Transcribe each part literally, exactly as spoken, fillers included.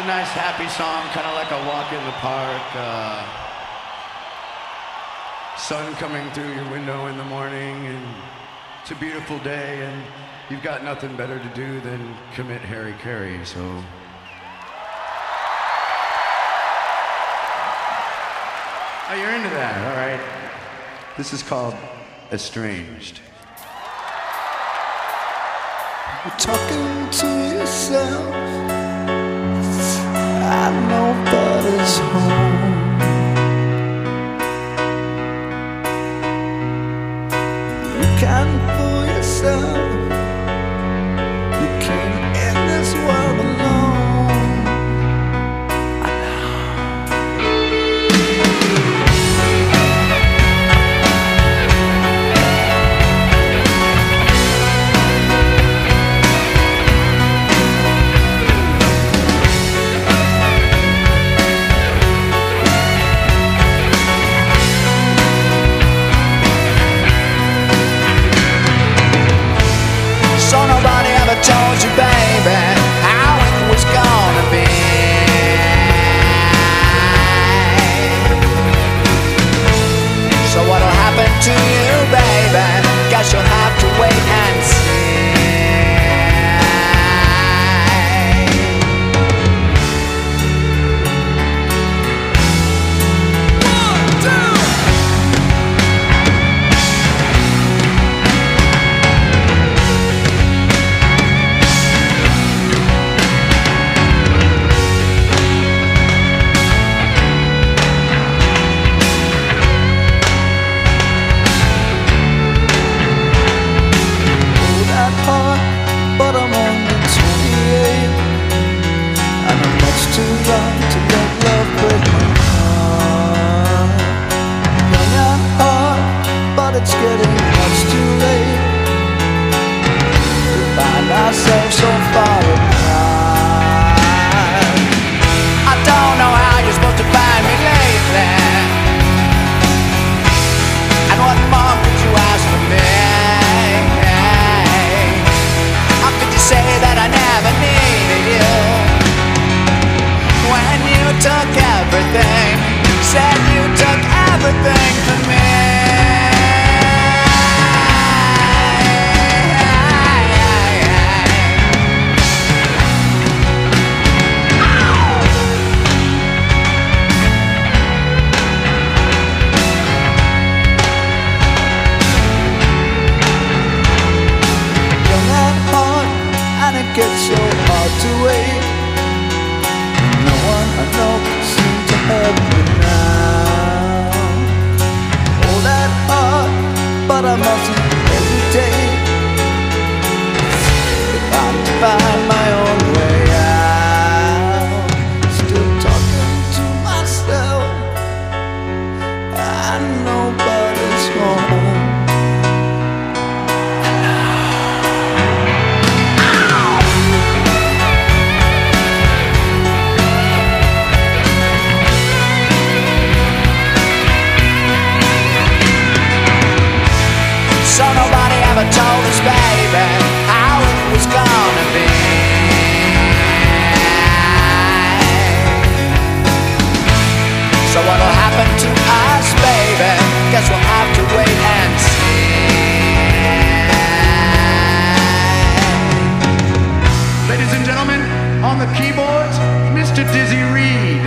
a nice happy song, kind of like a walk in the park. Uh, sun coming through your window in the morning, and it's a beautiful day, and you've got nothing better to do than commit Harry Carey, so. Oh, you're into that, all right. This is called Estranged. You're talking to yourself, I nobody's home. You can't fool yourself, you came in this world alone. I told you, baby, how it was gonna be. So what'll happen to you, baby? Guess you'll have to wait and see. It's getting much too late to find ourselves so far apart. I don't know how you're supposed to find me lately, and what more could you ask from me? How could you say that I never needed you when you took everything, said you took everything from me? It gets so hard to wait. No one I know can seem to help me now. Hold that heart, but I mustn't hesitate. If I'm to find my own way out, still talking to myself, I nobody's home. So nobody ever told us, baby, how it was gonna be. So what'll happen to us, baby? Guess we'll have to wait and see. Ladies and gentlemen, on the keyboards, Mister Dizzy Reed.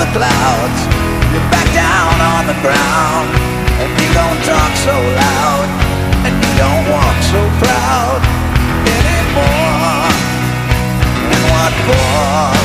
clouds. You're back down on the ground, and you don't talk so loud, and you don't walk so proud anymore. And what for?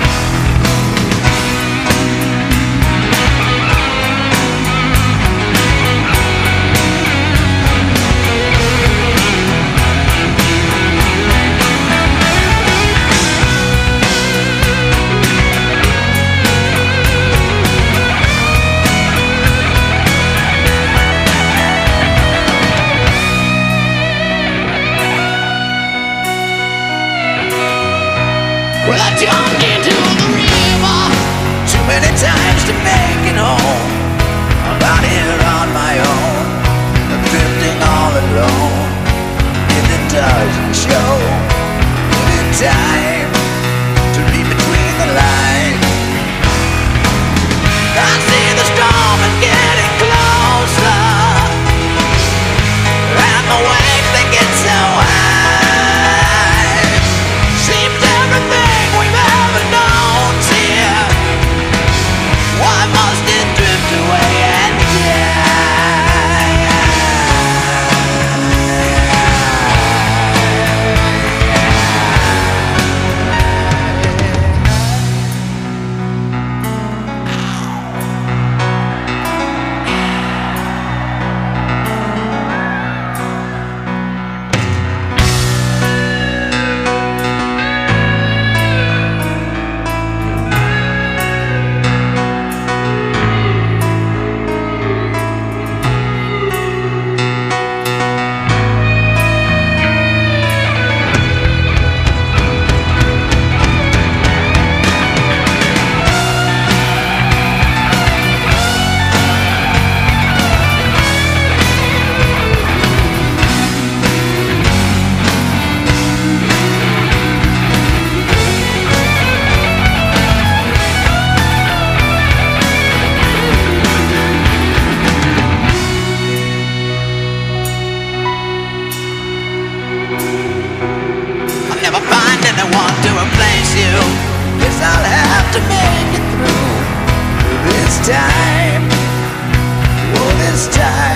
Well, I jumped into the river too many times to make it home. I'm out here on my own, drifting all alone. If it doesn't show, give it time to read between the lines. I see the storm is getting closer, and the waves they get so high. Seems everything we've ever known's here. Why must it drift away and I'll have to make it through this time. Oh, this time.